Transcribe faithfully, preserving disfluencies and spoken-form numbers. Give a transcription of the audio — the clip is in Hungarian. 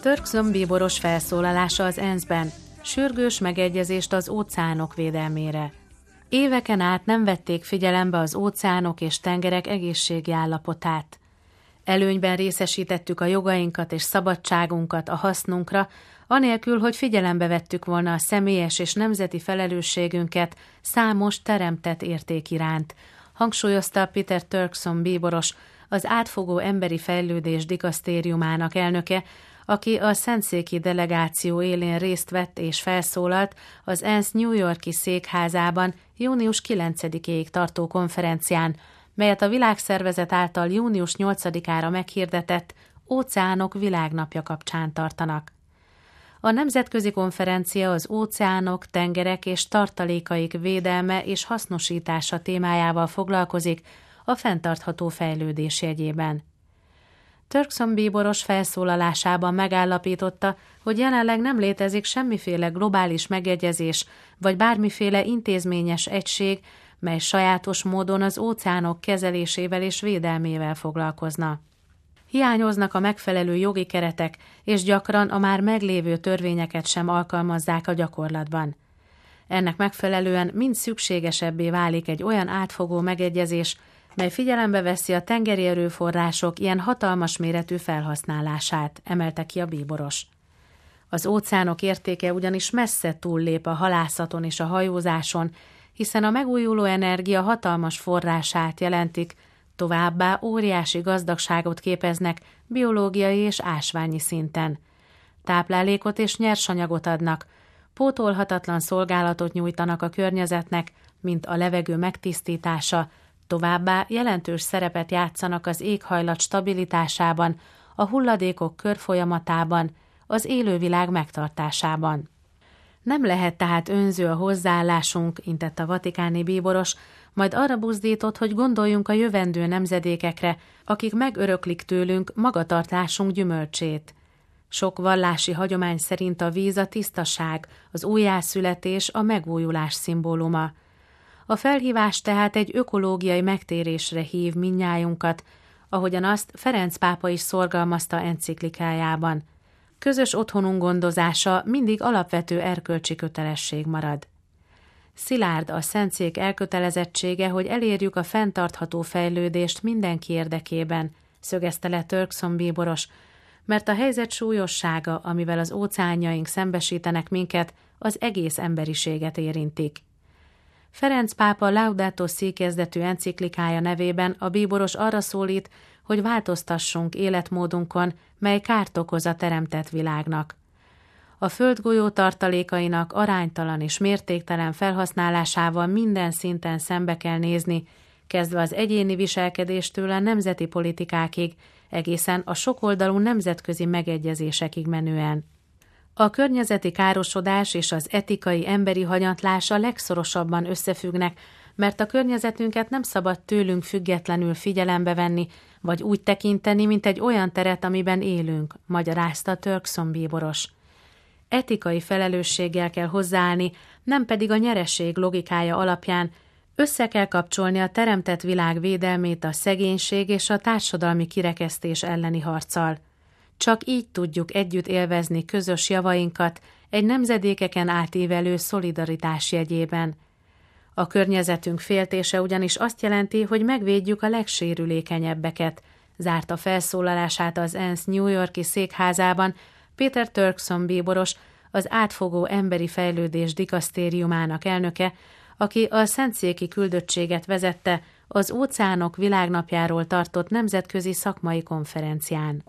Turkson bíboros felszólalása az ENSZ-ben, sürgős megegyezést az óceánok védelmére. Éveken át nem vették figyelembe az óceánok és tengerek egészségi állapotát. Előnyben részesítettük a jogainkat és szabadságunkat a hasznunkra, anélkül, hogy figyelembe vettük volna a személyes és nemzeti felelősségünket számos teremtett érték iránt, hangsúlyozta Peter Turkson bíboros, az átfogó emberi fejlődés dikasztériumának elnöke, aki a szentszéki delegáció élén részt vett és felszólalt az ENSZ New York-i székházában június kilencedikéig tartó konferencián, melyet a Világszervezet által június nyolcadikára meghirdetett Óceánok Világnapja kapcsán tartanak. A nemzetközi konferencia az óceánok, tengerek és tartalékaik védelme és hasznosítása témájával foglalkozik a fenntartható fejlődés jegyében. Turkson bíboros felszólalásában megállapította, hogy jelenleg nem létezik semmiféle globális megegyezés vagy bármiféle intézményes egység, mely sajátos módon az óceánok kezelésével és védelmével foglalkozna. Hiányoznak a megfelelő jogi keretek, és gyakran a már meglévő törvényeket sem alkalmazzák a gyakorlatban. Ennek megfelelően mind szükségesebbé válik egy olyan átfogó megegyezés, mely figyelembe veszi a tengeri erőforrások ilyen hatalmas méretű felhasználását, emelte ki a bíboros. Az óceánok értéke ugyanis messze túllép a halászaton és a hajózáson, hiszen a megújuló energia hatalmas forrását jelentik, továbbá óriási gazdagságot képeznek biológiai és ásványi szinten. Táplálékot és nyersanyagot adnak, pótolhatatlan szolgálatot nyújtanak a környezetnek, mint a levegő megtisztítása, továbbá jelentős szerepet játszanak az éghajlat stabilitásában, a hulladékok körfolyamatában, az élővilág megtartásában. Nem lehet tehát önző a hozzáállásunk, intett a vatikáni bíboros, majd arra buzdított, hogy gondoljunk a jövendő nemzedékekre, akik megöröklik tőlünk magatartásunk gyümölcsét. Sok vallási hagyomány szerint a víz a tisztaság, az újjászületés, a megújulás szimbóluma. A felhívás tehát egy ökológiai megtérésre hív mindnyájunkat, ahogyan azt Ferenc pápa is szorgalmazta enciklikájában. Közös otthonunk gondozása mindig alapvető erkölcsi kötelesség marad. Szilárd a szentszék elkötelezettsége, hogy elérjük a fenntartható fejlődést mindenki érdekében, szögezte le Turkson bíboros, mert a helyzet súlyossága, amivel az óceánjaink szembesítenek minket, az egész emberiséget érintik. Ferenc pápa Laudato Si kezdetű enciklikája nevében a bíboros arra szólít, hogy változtassunk életmódunkon, mely kárt okoz a teremtett világnak. A földgolyó tartalékainak aránytalan és mértéktelen felhasználásával minden szinten szembe kell nézni, kezdve az egyéni viselkedéstől a nemzeti politikákig, egészen a sokoldalú nemzetközi megegyezésekig menően. A környezeti károsodás és az etikai emberi hanyatlás a legszorosabban összefüggnek, mert a környezetünket nem szabad tőlünk függetlenül figyelembe venni, vagy úgy tekinteni, mint egy olyan teret, amiben élünk, magyarázta Turkson bíboros. Etikai felelősséggel kell hozzáállni, nem pedig a nyereség logikája alapján, össze kell kapcsolni a teremtett világ védelmét a szegénység és a társadalmi kirekesztés elleni harccal. Csak így tudjuk együtt élvezni közös javainkat egy nemzedékeken átívelő szolidaritás jegyében. A környezetünk féltése ugyanis azt jelenti, hogy megvédjük a legsérülékenyebbeket, zárta felszólalását az ENSZ New York-i székházában Peter Turkson bíboros, az átfogó emberi fejlődés dikasztériumának elnöke, aki a szentszéki küldöttséget vezette az Óceánok Világnapjáról tartott nemzetközi szakmai konferencián.